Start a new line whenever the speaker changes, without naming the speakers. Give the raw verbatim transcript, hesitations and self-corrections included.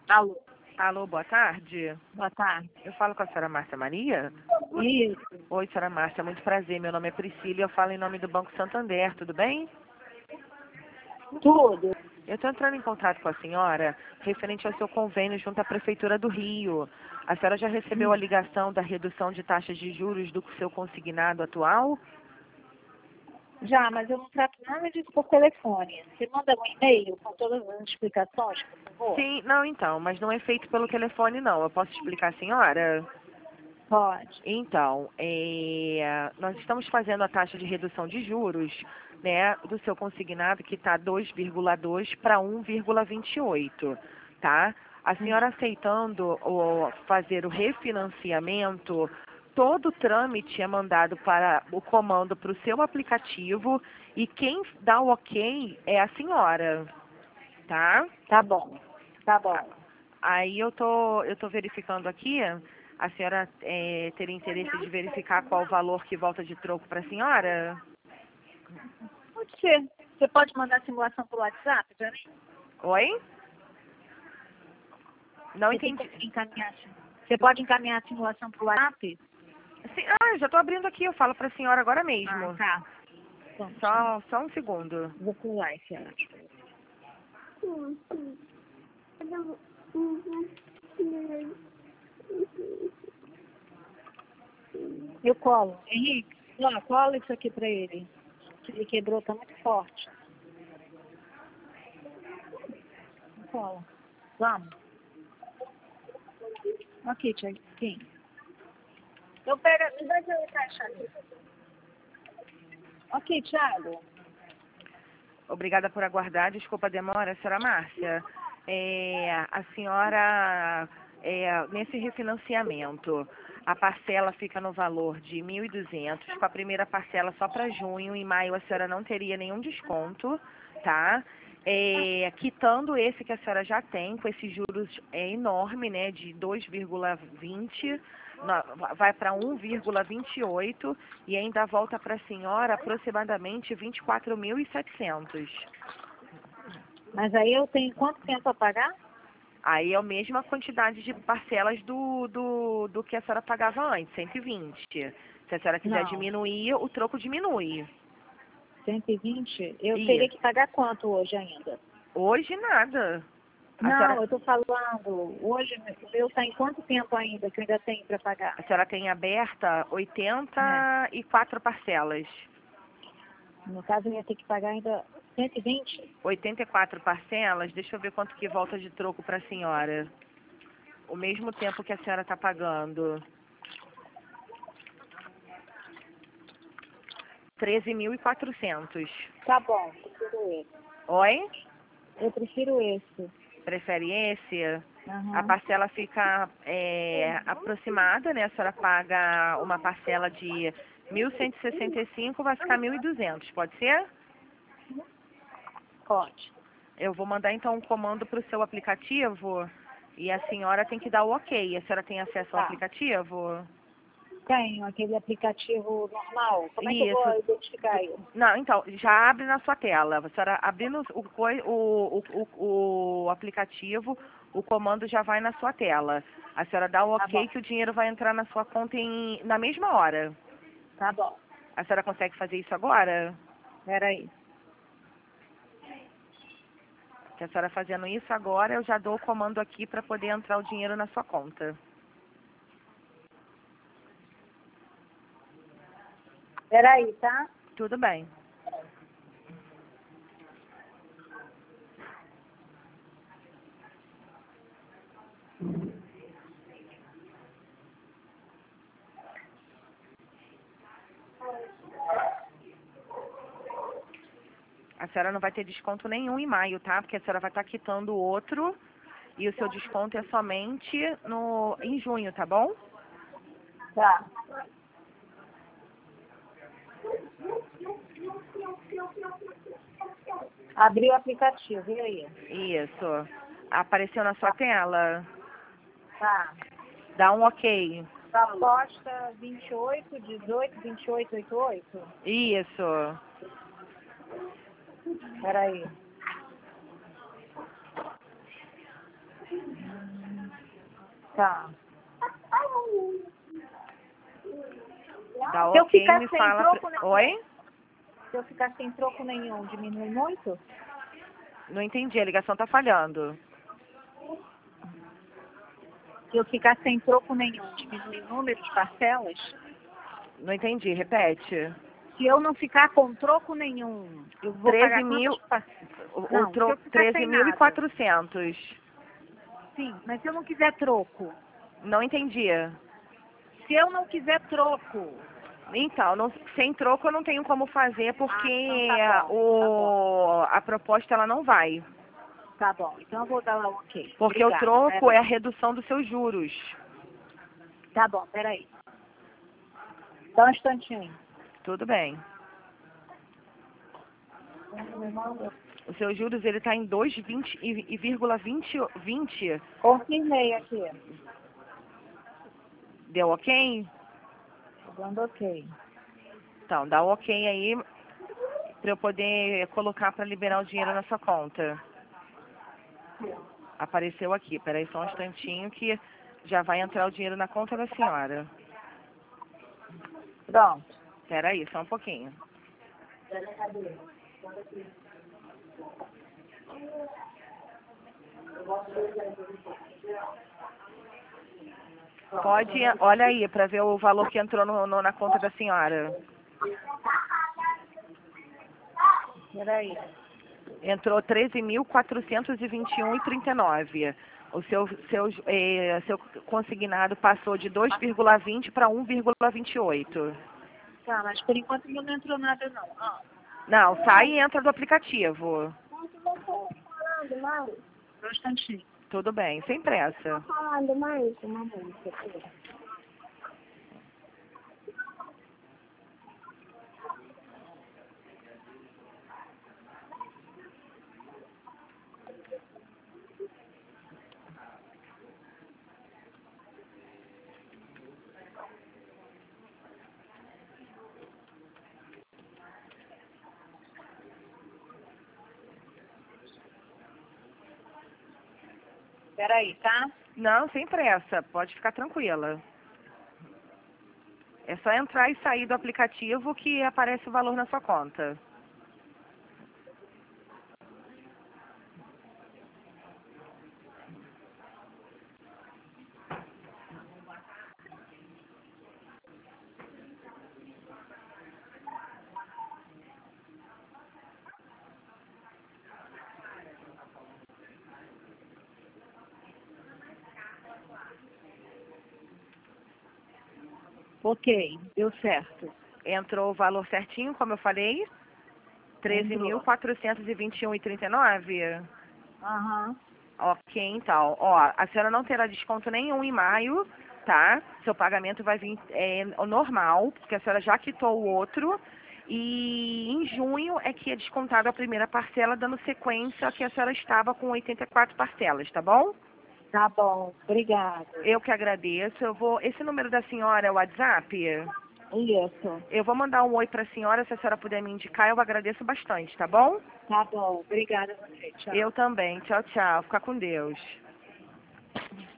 Alô,
Alô, boa tarde.
boa tarde.
Eu falo com a senhora Márcia Maria?
Isso,
Oi, senhora Márcia, muito prazer. Meu nome é Priscila e eu falo em nome do Banco Santander, tudo bem?
tudo.
Eu estou entrando em contato com a senhora referente ao seu convênio junto à Prefeitura do Rio. A senhora já recebeu a ligação da redução de taxas de juros do seu consignado atual?
Já, mas eu não trato nada disso por telefone. Você manda um e-mail com todas as explicações, por favor?
Sim, não então, mas não é feito pelo telefone não. Eu posso explicar, senhora?
Pode.
Então, é, nós estamos fazendo a taxa de redução de juros, né, do seu consignado que está dois vírgula dois para um vírgula vinte e oito, tá? A senhora aceitando o, fazer o refinanciamento, todo o trâmite é mandado para o comando para o seu aplicativo e quem dá o ok é a senhora, tá?
Tá bom, tá bom.
Aí eu tô, eu tô verificando aqui, a senhora é, teria interesse de verificar qual o valor que volta de troco para a senhora?
Pode ser. Você pode mandar a simulação por WhatsApp para mim?
Oi? Não
Você tem
entendi.
como encaminhar? Você pode encaminhar a simulação por WhatsApp?
Sim, ah, já tô abrindo aqui, eu falo para a senhora agora
Ah,
mesmo.
tá. Bom,
Só, só um segundo.
vou pular esse ano. Eu colo. Henrique, ó, cola isso aqui pra ele. Que ele quebrou, tá muito forte. Cola. Vamos. Aqui, Tiaguinho. Eu pego, me dá essa caixa aqui. Ok, Thiago.
Obrigada por aguardar, desculpa a demora, senhora Márcia. É, a senhora, é, nesse refinanciamento, a parcela fica no valor de mil e duzentos, com a primeira parcela só para junho, em maio a senhora não teria nenhum desconto, tá? É, quitando esse que a senhora já tem, com esses juros é enorme, né, de dois vírgula vinte, na- vai para um vírgula vinte e oito e ainda volta para a senhora aproximadamente vinte e quatro mil e setecentos.
Mas aí eu tenho quanto tempo a pagar?
Aí é a mesma quantidade de parcelas do, do, do que a senhora pagava antes, cento e vinte. Se a senhora quiser
Não.
diminuir, o troco diminui.
cento e vinte? Eu teria
Isso.
que pagar quanto hoje ainda?
Hoje nada. A
Não,
senhora,
eu tô falando. Hoje o meu tá em quanto tempo ainda que eu ainda tenho para pagar?
a senhora tem aberta
É.
oitenta e quatro parcelas.
No caso, eu ia ter que pagar ainda cento e vinte?
oitenta e quatro parcelas, deixa eu ver quanto que volta de troco para a senhora. O mesmo tempo que a senhora está pagando. treze mil e quatrocentos.
Tá bom, prefiro esse.
Oi?
Eu prefiro esse.
Prefere esse? A
Aham.
parcela fica é, aproximada, né? A senhora paga uma parcela de mil cento e sessenta e cinco, vai ficar mil e duzentos, pode ser?
Pode.
Eu vou mandar então um comando para o seu aplicativo e a senhora tem que dar o ok. A senhora tem acesso ao
Tá.
aplicativo?
Tenho aquele aplicativo normal. Como é que eu
Isso.
vou identificar isso?
Não, então, já abre na sua tela. A senhora abrindo o, coi- o, o, o, o aplicativo, o comando já vai na sua tela. A senhora dá o
Tá bom.
ok que o dinheiro vai entrar na sua conta em, na mesma hora.
Tá bom.
A senhora consegue fazer isso agora?
Peraí.
Que a senhora fazendo isso agora, eu já dou o comando aqui para poder entrar o dinheiro na sua conta.
Peraí, tá?
Tudo bem. A senhora não vai ter desconto nenhum em maio, tá? Porque a senhora vai estar quitando o outro e o seu desconto é somente no, em junho, tá bom?
Tá. Abri o aplicativo, e aí?
Isso. Apareceu na sua tela?
Tá.
Dá um ok.
Proposta vinte e oito, dezoito, vinte e oito, oitenta e oito?
Isso.
Peraí. Tá.
Dá
Se eu
ok,
ficar
me
sem
fala...
troco,
pra-
né?
Oi?
Se eu ficar sem troco nenhum, diminui muito?
Não entendi, a ligação tá falhando.
Se eu ficar sem troco nenhum, diminui o número de parcelas?
Não entendi, repete.
Se eu não ficar com troco nenhum, eu vou
treze
pagar
mil,
quantas parcelas?
o, o
Não, se
tro,
eu ficar
treze
sem
mil e
nada.
quatrocentos.
Sim, mas se eu não quiser troco?
Não entendi.
Se eu não quiser troco?
Então, não- sem troco eu não tenho como fazer porque
Ah, então tá bom,
o, a proposta ela não vai.
Tá bom, então eu vou dar lá o ok.
Porque
Obrigada,
o troco
peraí.
é a redução dos seus juros.
Tá bom, peraí. Dá um instantinho.
Tudo bem. Os seus juros ele está em dois vírgula vinte e e vírgula vinte, vinte.
Confirmei aqui.
Deu ok?
Tô dando ok.
Então, dá o ok aí para eu poder colocar para liberar o dinheiro na sua conta. Apareceu aqui. Peraí só um instantinho que já vai entrar o dinheiro na conta da senhora.
Pronto.
Peraí, só um pouquinho. Pode, olha aí para ver o valor que entrou no, no- na conta da senhora.
Peraí.
Entrou treze mil quatrocentos e vinte e um reais e trinta e nove centavos. O seu, seu, eh, seu consignado passou de dois vírgula vinte para um vírgula vinte e oito.
Tá, mas por enquanto não entrou nada não. Ah.
Não, sai e entra do aplicativo.
Falando mais? Um instantinho.
Tudo bem, sem pressa.
Falando mais uma música. Peraí, tá?
Não, sem pressa, pode ficar tranquila. É só entrar e sair do aplicativo que aparece o valor na sua conta.
Ok, deu certo.
Entrou o valor certinho, como eu falei? treze mil quatrocentos e vinte e um reais e trinta e nove centavos.
Aham.
Ok, então. Ó, a senhora não terá desconto nenhum em maio, tá? Seu pagamento vai vir é, normal, porque a senhora já quitou o outro. E em junho é que é descontado a primeira parcela, dando sequência que a senhora estava com oitenta e quatro parcelas, tá bom?
Tá bom, obrigada.
Eu que agradeço. Eu vou. Esse número da senhora é o WhatsApp?
Isso.
Eu vou mandar um oi para a senhora, se a senhora puder me indicar, eu agradeço bastante, tá bom?
Tá bom, obrigada a você. Tchau.
Eu também. Tchau, tchau. Fica com Deus.